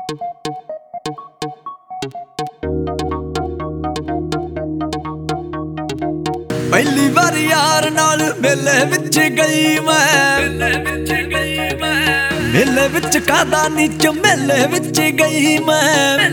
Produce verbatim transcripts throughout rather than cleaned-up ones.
पहली बार यार नाल मेले विच गई मैं, मेले विच कादा नीच मेले विच गई मैं।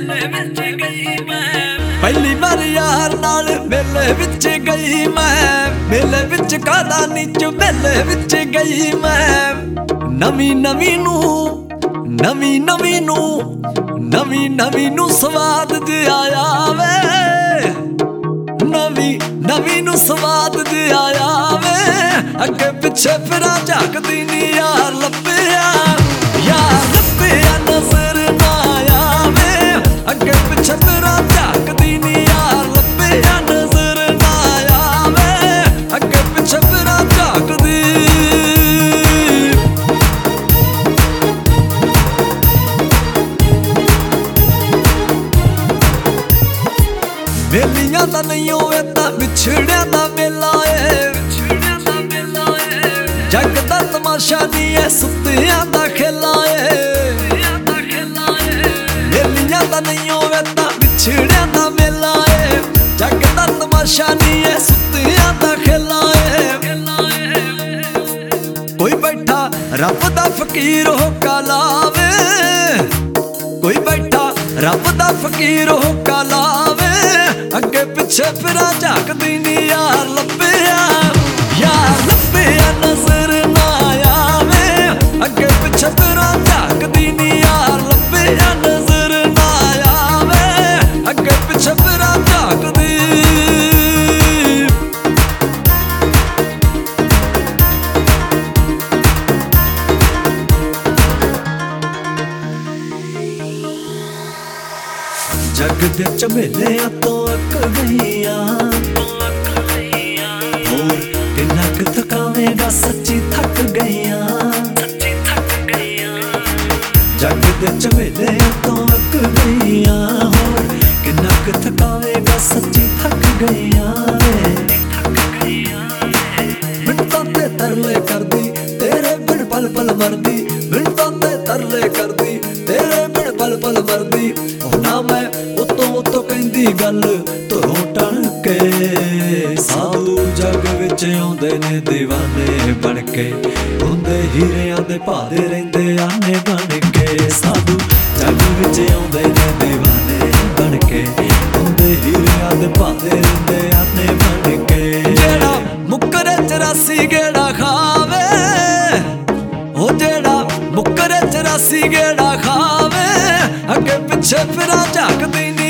पहली बार यार नाल मेले विच गई मैं, मेले विच कादा नीच मेले विच गई मैं। नवी नवी नू नवी नवी नू नवी नवी नू स्वाद ज आया वे, नवी नवी नू स्वाद ज आया वे। अगे पिछे फिरा झाकदी नी यार लभया, यार लभया नजर ना आवे। अगे पिछे फिरा झाकदी नी यार लभया नजर ना आवे। अगे पिछे फिरा झाकदी मेलियां दा नहीं होवे तां विछड़िया दा मेला है, जग दा तमाशा नहीं है सुत्तियां दा खेला है। मेलियां दा नहीं होवे तां विछड़िया दा मेला है, जग दा तमाशा नहीं है सुत्तियां दा खेला है। कोई बैठा रब दा फकीर हो कालावे, कोई बैठा रब दा फकीर हो कालावे। अगे पिछे फिरा झाकदी नी यार लभया, यार लभया नजर ना आवे। अगे पिछे फिरा झाकदी नी यार लभया नजर ना आवे। अगे पिछे फिरा झाकदी जग दे झमेलियां तो अक गईयां, होर किन्ना क थकावेगा सच्ची थक गईयां। जग दे झमेलियां तो अक गईयां, होर किन्ना क थकावेगा सच्ची थक गईयां। मिन्नतां ते तरले करदी तेरे बिन पल पल मरदी, मिन्नतां ते तरले करदी तेरे बिन पल पल मरदी। ना मैं उतो उतो कहंदी गल धुरों टल के, साधु जग विच आउंदे ने दीवाने बन के, हुंदे हीरियां दे भादे रहिंदे आने बन के। साधु जग विच आउंदे ने दीवाने बन के, हुंदे हीरियां दे भादे रहिंदे आने बन के। जेड़ा मुकरे चौरासी गेड़ा खावे, ओ जेड़ा मुकरे चौरासी गेड़ा खावे। अगे पिछे फिरा झाकदी नी